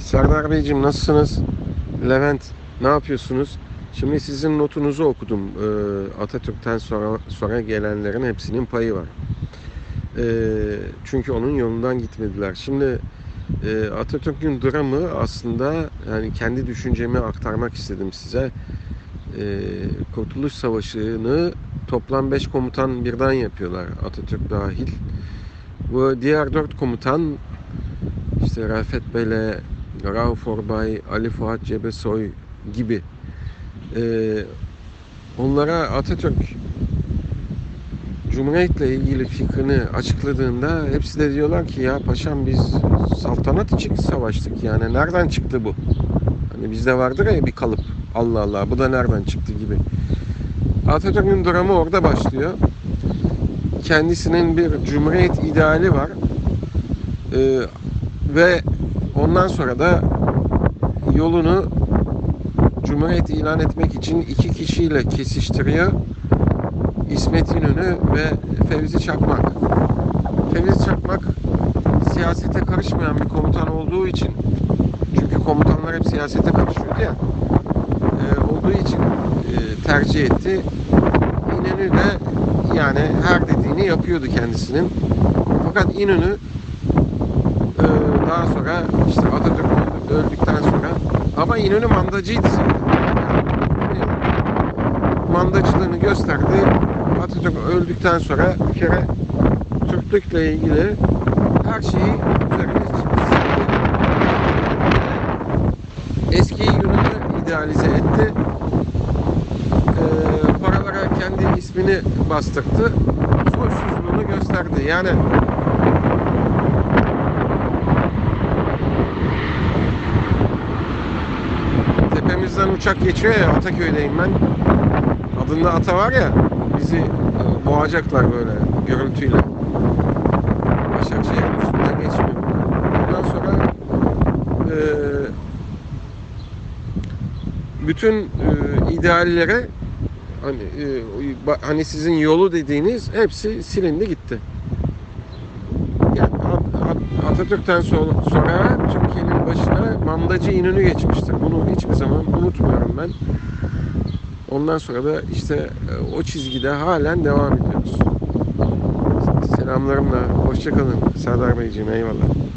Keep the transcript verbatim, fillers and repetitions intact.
Serdar Beyciğim nasılsınız? Levent ne yapıyorsunuz? Şimdi sizin notunuzu okudum. Ee, Atatürk'ten sonra sonra gelenlerin hepsinin payı var. Ee, çünkü onun yolundan gitmediler. Şimdi e, Atatürk'ün dramı aslında yani kendi düşüncemi aktarmak istedim size. Ee, Kurtuluş Savaşı'nı toplam beş komutan birden yapıyorlar, Atatürk dahil. Bu diğer dört komutan işte Rafet Bele, Rauf Orbay, Ali Fuat Cebesoy gibi. Ee, onlara Atatürk Cumhuriyet'le ilgili fikrini açıkladığında hepsi de diyorlar ki ya paşam biz saltanat için savaştık, yani nereden çıktı bu? Hani bizde vardır ya bir kalıp, Allah Allah bu da nereden çıktı gibi. Atatürk'ün dramı orada başlıyor. Kendisinin bir cumhuriyet ideali var. Ee, ve ondan sonra da yolunu Cumhuriyet ilan etmek için iki kişiyle kesiştiriyor. İsmet İnönü ve Fevzi Çakmak. Fevzi Çakmak siyasete karışmayan bir komutan olduğu için, çünkü komutanlar hep siyasete karışıyordu ya, e, olduğu için e, tercih etti. İnönü de yani her dediğini yapıyordu kendisinin. Fakat İnönü e, daha sonra işte Atatürk öldükten sonra, ama İnönü mandacıydı zaten. Mandacılığını gösterdi. Atatürk öldükten sonra bir kere Türklükle ilgili her şeyi üzerine çizdi. Eski Yunan'ı idealize etti. Ee, paralara kendi ismini bastırdı. Soysuzluğunu gösterdi. Yani tepemizden uçak geçiyor ya, Ataköy'deyim ben. Adında ata var ya, bizi e, boğacaklar böyle gürültüyle. Başakşehir'in üstünden geçmiyor. Ondan sonra e, bütün e, ideallere hani e, hani sizin yolu dediğiniz hepsi silindi gitti. Yani Atatürk'ten sonra Türkiye'nin başına mandacı İnönü geçmiştir. Bunu hiçbir zaman unutmuyorum ben. Ondan sonra da işte o çizgide halen devam ediyoruz. Selamlarımla, hoşça kalın Serdar Beyciğim, eyvallah.